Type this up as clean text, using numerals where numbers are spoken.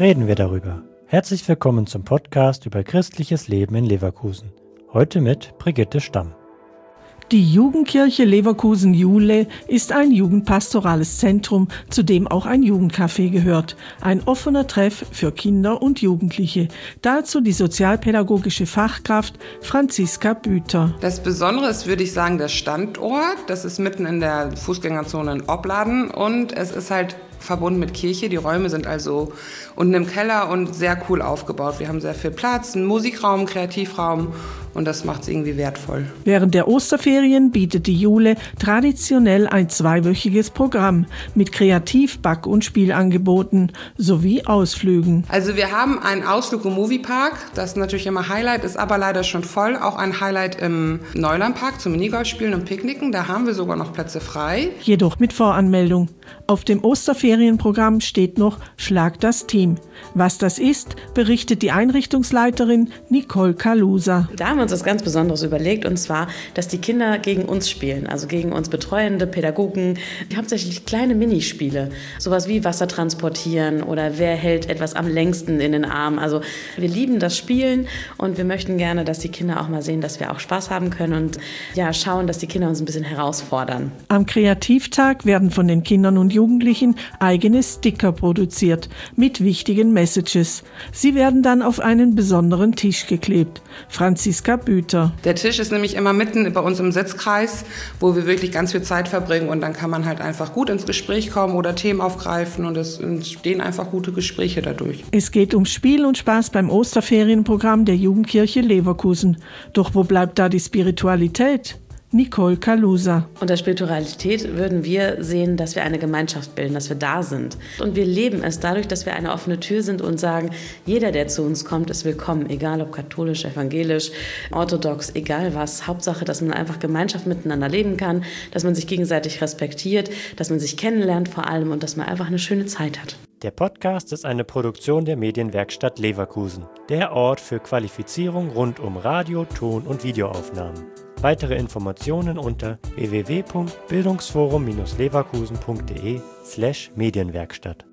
reden wir darüber. Herzlich willkommen zum Podcast über christliches Leben in Leverkusen. Heute mit Brigitte Stamm. Die Jugendkirche Leverkusen-Jule ist ein jugendpastorales Zentrum, zu dem auch ein Jugendcafé gehört. Ein offener Treff für Kinder und Jugendliche. Dazu die sozialpädagogische Fachkraft Franziska Büter. Das Besondere ist, würde ich sagen, der Standort. Das ist mitten in der Fußgängerzone in Opladen und es ist halt verbunden mit Kirche. Die Räume sind also unten im Keller und sehr cool aufgebaut. Wir haben sehr viel Platz, einen Musikraum, einen Kreativraum und das macht es irgendwie wertvoll. Während der Osterferien bietet die Jule traditionell ein 2-wöchiges Programm mit Kreativ-, Back- und Spielangeboten sowie Ausflügen. Also wir haben einen Ausflug im Moviepark, das natürlich immer Highlight ist, aber leider schon voll. Auch ein Highlight im Neulandpark zum Minigolfspielen und Picknicken, da haben wir sogar noch Plätze frei. Jedoch mit Voranmeldung. Auf dem Osterferienprogramm steht noch Schlag das Team. Was das ist, berichtet die Einrichtungsleiterin Nicole Kalusa. Da haben wir uns was ganz Besonderes überlegt, und zwar, dass die Kinder gegen uns spielen, also gegen uns betreuende Pädagogen, hauptsächlich kleine Minispiele, sowas wie Wasser transportieren oder wer hält etwas am längsten in den Arm. Also wir lieben das Spielen und wir möchten gerne, dass die Kinder auch mal sehen, dass wir auch Spaß haben können und ja, schauen, dass die Kinder uns ein bisschen herausfordern. Am Kreativtag werden von den Kindern und Jugendlichen eigene Sticker produziert mit wichtigen Messages. Sie werden dann auf einen besonderen Tisch geklebt. Franziska Büter. Der Tisch ist nämlich immer mitten bei uns im Sitzkreis, wo wir wirklich ganz viel Zeit verbringen und dann kann man halt einfach gut ins Gespräch kommen oder Themen aufgreifen und es entstehen einfach gute Gespräche dadurch. Es geht um Spiel und Spaß beim Osterferienprogramm der Jugendkirche Leverkusen. Doch wo bleibt da die Spiritualität? Nicole Kalusa. Unter Spiritualität würden wir sehen, dass wir eine Gemeinschaft bilden, dass wir da sind. Und wir leben es dadurch, dass wir eine offene Tür sind und sagen, jeder, der zu uns kommt, ist willkommen. Egal ob katholisch, evangelisch, orthodox, egal was. Hauptsache, dass man einfach Gemeinschaft miteinander leben kann, dass man sich gegenseitig respektiert, dass man sich kennenlernt vor allem und dass man einfach eine schöne Zeit hat. Der Podcast ist eine Produktion der Medienwerkstatt Leverkusen, der Ort für Qualifizierung rund um Radio-, Ton- und Videoaufnahmen. Weitere Informationen unter www.bildungsforum-leverkusen.de/Medienwerkstatt.